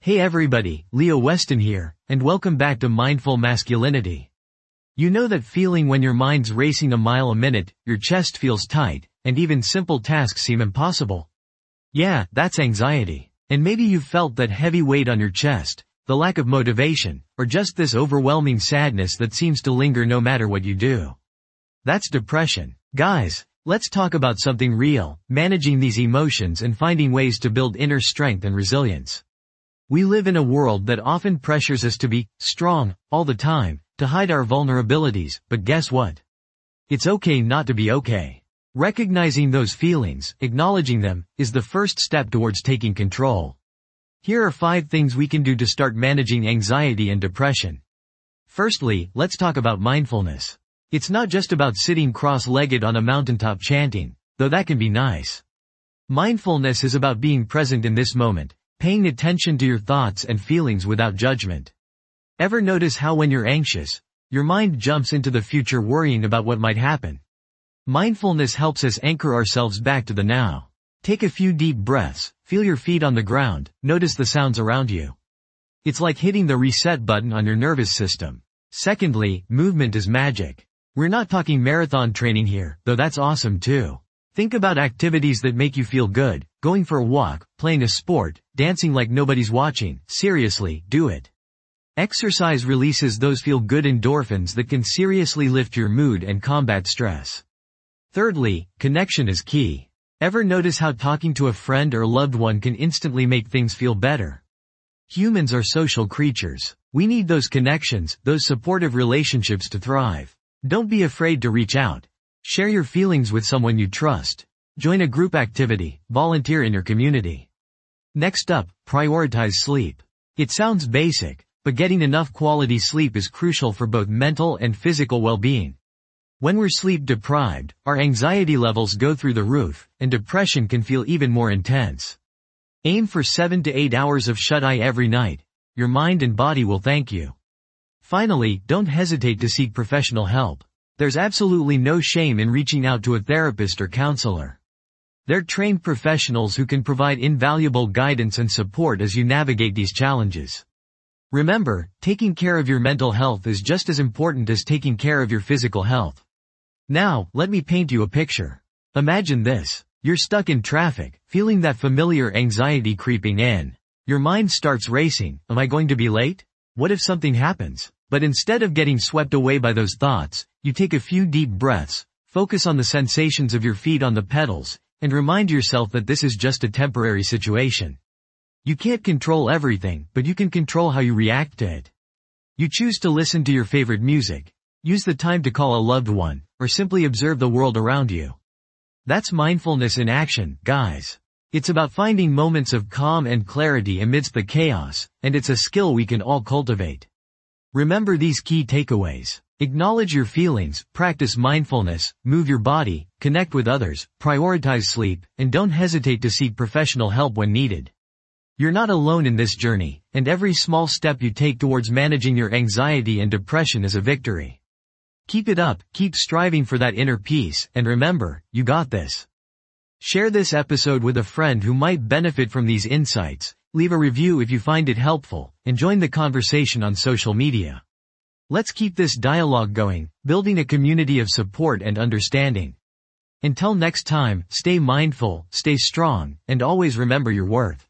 Hey everybody, Leo Weston here, and welcome back to Mindful Masculinity. You know that feeling when your mind's racing a mile a minute, your chest feels tight, and even simple tasks seem impossible? Yeah, that's anxiety. And maybe you've felt that heavy weight on your chest, the lack of motivation, or just this overwhelming sadness that seems to linger no matter what you do. That's depression. Guys, let's talk about something real, managing these emotions and finding ways to build inner strength and resilience. We live in a world that often pressures us to be strong all the time, to hide our vulnerabilities, but guess what? It's okay not to be okay. Recognizing those feelings, acknowledging them, is the first step towards taking control. Here are 5 things we can do to start managing anxiety and depression. Firstly, let's talk about mindfulness. It's not just about sitting cross-legged on a mountaintop chanting, though that can be nice. Mindfulness is about being present in this moment, paying attention to your thoughts and feelings without judgment. Ever notice how when you're anxious, your mind jumps into the future worrying about what might happen? Mindfulness helps us anchor ourselves back to the now. Take a few deep breaths, feel your feet on the ground, notice the sounds around you. It's like hitting the reset button on your nervous system. Secondly, movement is magic. We're not talking marathon training here, though that's awesome too. Think about activities that make you feel good, going for a walk, playing a sport, dancing like nobody's watching. Seriously, do it. Exercise releases those feel-good endorphins that can seriously lift your mood and combat stress. Thirdly, connection is key. Ever notice how talking to a friend or loved one can instantly make things feel better? Humans are social creatures. We need those connections, those supportive relationships to thrive. Don't be afraid to reach out. Share your feelings with someone you trust. Join a group activity, volunteer in your community. Next up, prioritize sleep. It sounds basic, but getting enough quality sleep is crucial for both mental and physical well-being. When we're sleep deprived, our anxiety levels go through the roof, and depression can feel even more intense. Aim for 7 to 8 hours of shut-eye every night. Your mind and body will thank you. Finally, don't hesitate to seek professional help. There's absolutely no shame in reaching out to a therapist or counselor. They're trained professionals who can provide invaluable guidance and support as you navigate these challenges. Remember, taking care of your mental health is just as important as taking care of your physical health. Now, let me paint you a picture. Imagine this. You're stuck in traffic, feeling that familiar anxiety creeping in. Your mind starts racing. Am I going to be late? What if something happens? But instead of getting swept away by those thoughts, you take a few deep breaths, focus on the sensations of your feet on the pedals, and remind yourself that this is just a temporary situation. You can't control everything, but you can control how you react to it. You choose to listen to your favorite music, use the time to call a loved one, or simply observe the world around you. That's mindfulness in action, guys. It's about finding moments of calm and clarity amidst the chaos, and it's a skill we can all cultivate. Remember these key takeaways. Acknowledge your feelings, practice mindfulness, move your body, connect with others, prioritize sleep, and don't hesitate to seek professional help when needed. You're not alone in this journey, and every small step you take towards managing your anxiety and depression is a victory. Keep it up, keep striving for that inner peace, and remember, you got this. Share this episode with a friend who might benefit from these insights, leave a review if you find it helpful, and join the conversation on social media. Let's keep this dialogue going, building a community of support and understanding. Until next time, stay mindful, stay strong, and always remember your worth.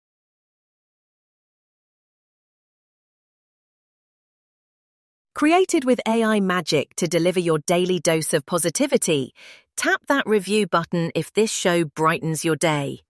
Created with AI magic to deliver your daily dose of positivity, tap that review button if this show brightens your day.